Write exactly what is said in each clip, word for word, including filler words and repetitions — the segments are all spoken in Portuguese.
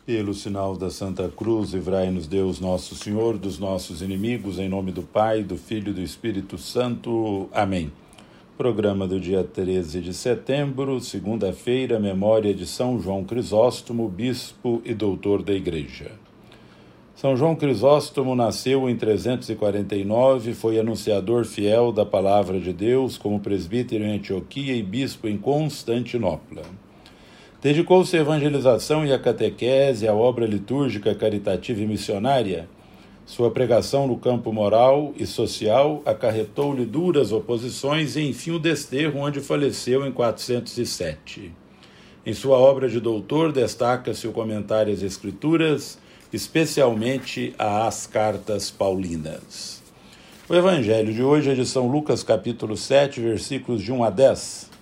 Pelo sinal da Santa Cruz, livrai-nos Deus nosso Senhor dos nossos inimigos, em nome do Pai, do Filho e do Espírito Santo. Amém. Programa do dia treze de setembro, segunda-feira, memória de São João Crisóstomo, bispo e doutor da Igreja. São João Crisóstomo nasceu em trezentos e quarenta e nove, foi anunciador fiel da palavra de Deus como presbítero em Antioquia e bispo em Constantinopla. Dedicou-se à evangelização e à catequese, à obra litúrgica, caritativa e missionária. Sua pregação no campo moral e social acarretou-lhe duras oposições e, enfim, o desterro, onde faleceu em quatrocentos e sete. Em sua obra de doutor, destaca-se o comentário às Escrituras, especialmente às cartas paulinas. O evangelho de hoje é de São Lucas, capítulo sete, versículos de um a dez.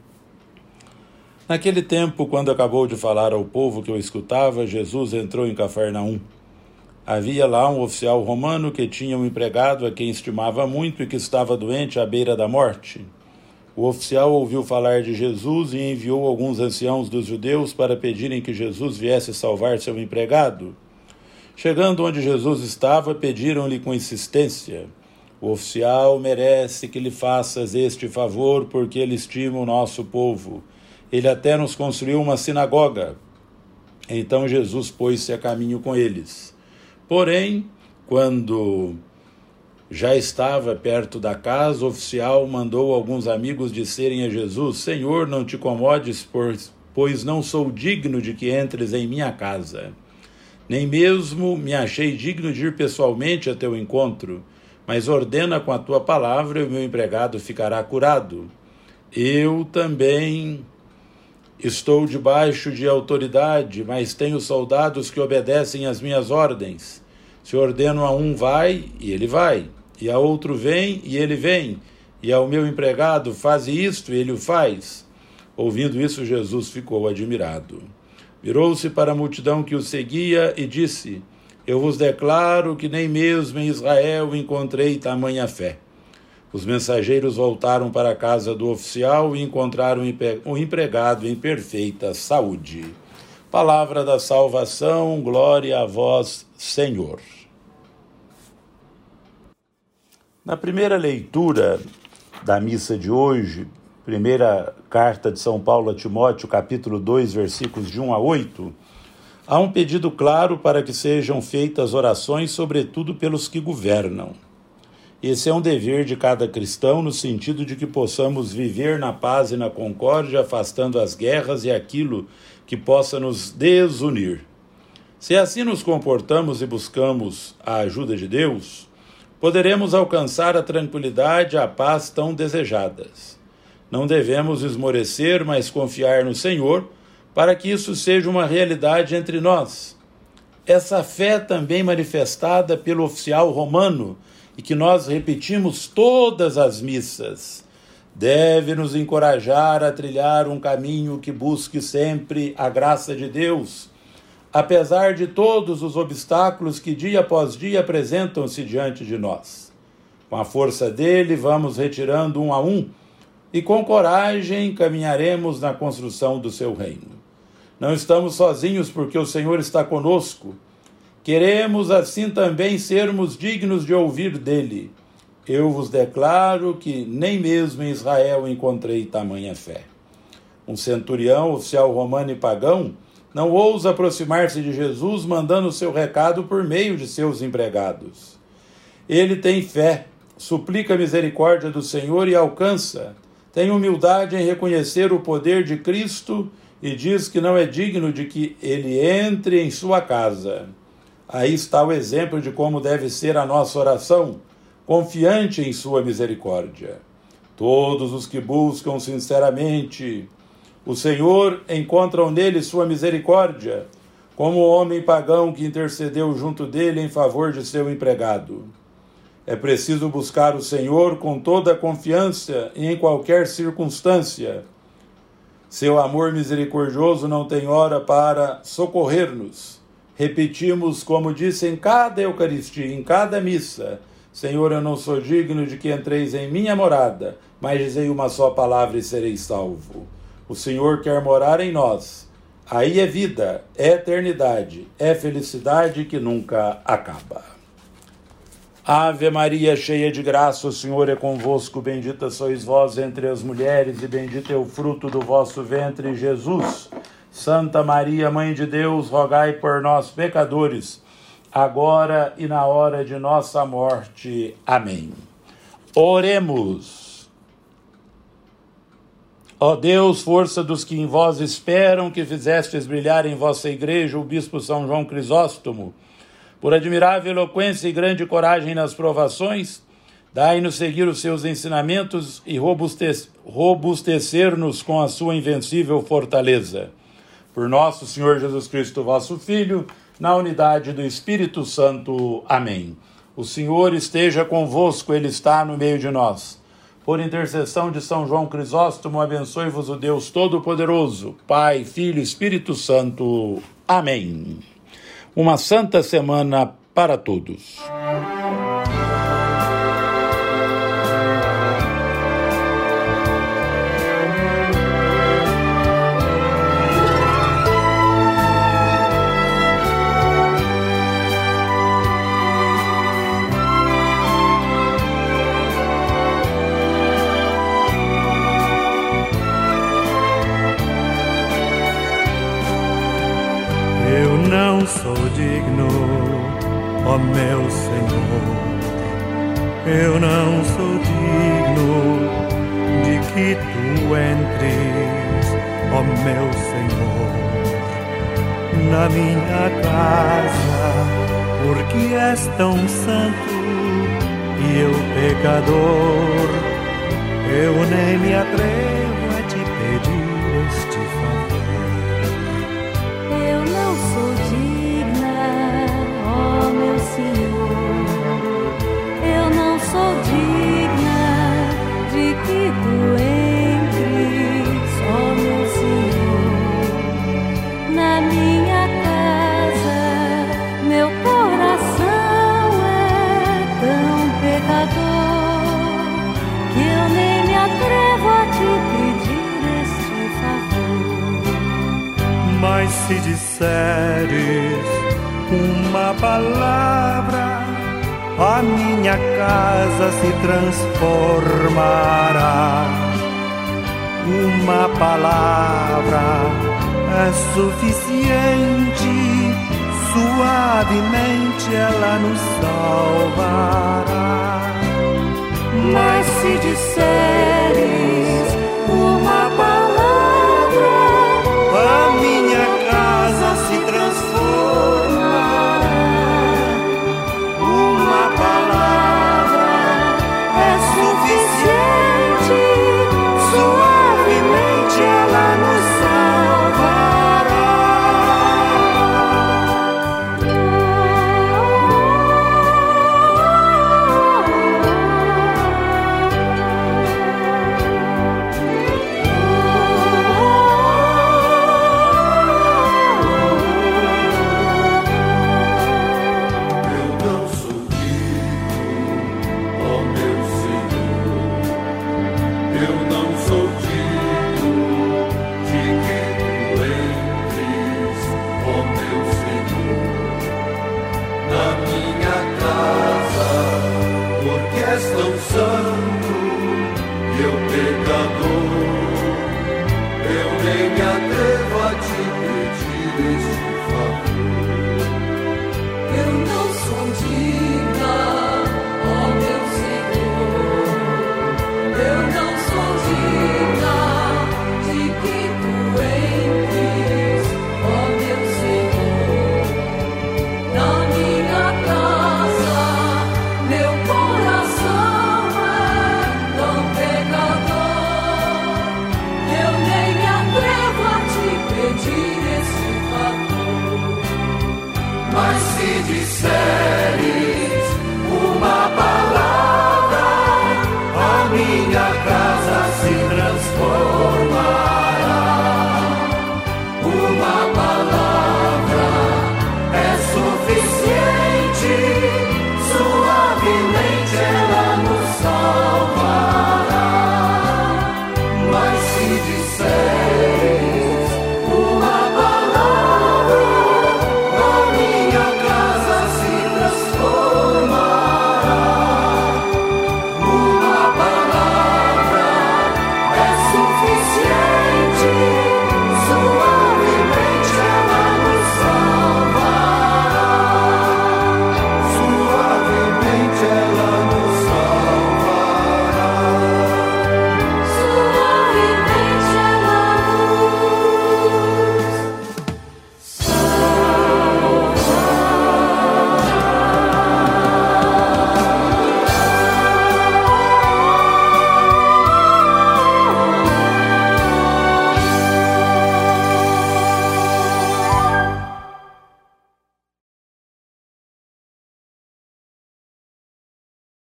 Naquele tempo, quando acabou de falar ao povo que o escutava, Jesus entrou em Cafarnaum. Havia lá um oficial romano que tinha um empregado a quem estimava muito e que estava doente à beira da morte. O oficial ouviu falar de Jesus e enviou alguns anciãos dos judeus para pedirem que Jesus viesse salvar seu empregado. Chegando onde Jesus estava, pediram-lhe com insistência: "O oficial merece que lhe faças este favor, porque ele estima o nosso povo. Ele até nos construiu uma sinagoga." Então Jesus pôs-se a caminho com eles. Porém, quando já estava perto da casa, o oficial mandou alguns amigos disserem a Jesus: "Senhor, não te incomodes, pois não sou digno de que entres em minha casa. Nem mesmo me achei digno de ir pessoalmente a teu encontro, mas ordena com a tua palavra e o meu empregado ficará curado. Eu também estou debaixo de autoridade, mas tenho soldados que obedecem às minhas ordens. Se ordeno a um, vai, e ele vai, e a outro, vem, e ele vem, e ao meu empregado, faze isto, e ele o faz." Ouvindo isso, Jesus ficou admirado. Virou-se para a multidão que o seguia e disse: "Eu vos declaro que nem mesmo em Israel encontrei tamanha fé." Os mensageiros voltaram para a casa do oficial e encontraram o empregado em perfeita saúde. Palavra da salvação, glória a vós, Senhor. Na primeira leitura da missa de hoje, primeira carta de São Paulo a Timóteo, capítulo dois, versículos de um a oito, há um pedido claro para que sejam feitas orações, sobretudo pelos que governam. Esse é um dever de cada cristão, no sentido de que possamos viver na paz e na concórdia, afastando as guerras e aquilo que possa nos desunir. Se assim nos comportamos e buscamos a ajuda de Deus, poderemos alcançar a tranquilidade e a paz tão desejadas. Não devemos esmorecer, mas confiar no Senhor, para que isso seja uma realidade entre nós. Essa fé também manifestada pelo oficial romano, e que nós repetimos todas as missas, deve nos encorajar a trilhar um caminho que busque sempre a graça de Deus, apesar de todos os obstáculos que dia após dia apresentam-se diante de nós. Com a força dele, vamos retirando um a um, e com coragem caminharemos na construção do seu reino. Não estamos sozinhos, porque o Senhor está conosco. Queremos assim também sermos dignos de ouvir dele: "Eu vos declaro que nem mesmo em Israel encontrei tamanha fé." Um centurião, oficial romano e pagão, não ousa aproximar-se de Jesus, mandando seu recado por meio de seus empregados. Ele tem fé, suplica a misericórdia do Senhor e alcança. Tem humildade em reconhecer o poder de Cristo e diz que não é digno de que ele entre em sua casa. Aí está o exemplo de como deve ser a nossa oração, confiante em sua misericórdia. Todos os que buscam sinceramente o Senhor encontram nele sua misericórdia, como o homem pagão que intercedeu junto dele em favor de seu empregado. É preciso buscar o Senhor com toda a confiança e em qualquer circunstância. Seu amor misericordioso não tem hora para socorrer-nos. Repetimos, como disse em cada Eucaristia, em cada missa: "Senhor, eu não sou digno de que entreis em minha morada, mas dizei uma só palavra e serei salvo." O Senhor quer morar em nós. Aí é vida, é eternidade, é felicidade que nunca acaba. Ave Maria, cheia de graça, o Senhor é convosco, bendita sois vós entre as mulheres, e bendito é o fruto do vosso ventre, Jesus. Santa Maria, Mãe de Deus, rogai por nós, pecadores, agora e na hora de nossa morte. Amém. Oremos. Ó Deus, força dos que em vós esperam, que fizestes brilhar em vossa igreja o bispo São João Crisóstomo, por admirável eloquência e grande coragem nas provações, dai-nos seguir os seus ensinamentos e robustecer-nos com a sua invencível fortaleza. Por nosso Senhor Jesus Cristo, vosso Filho, na unidade do Espírito Santo. Amém. O Senhor esteja convosco, Ele está no meio de nós. Por intercessão de São João Crisóstomo, abençoe-vos o Deus Todo-Poderoso, Pai, Filho e Espírito Santo. Amém. Uma santa semana para todos. Não sou digno, ó meu Senhor, eu não sou digno de que tu entres, ó meu Senhor, na minha casa, porque és tão santo e eu pecador, eu nem me atrevo a te pedir este favor. Mas se disseres uma palavra, a minha casa se transformará. Uma palavra é suficiente, suavemente ela nos salvará. Mas se disseres uma palavra, a minha casa se transformará. Uma palavra é suficiente, suavemente ela nos salvará. Mas se disseres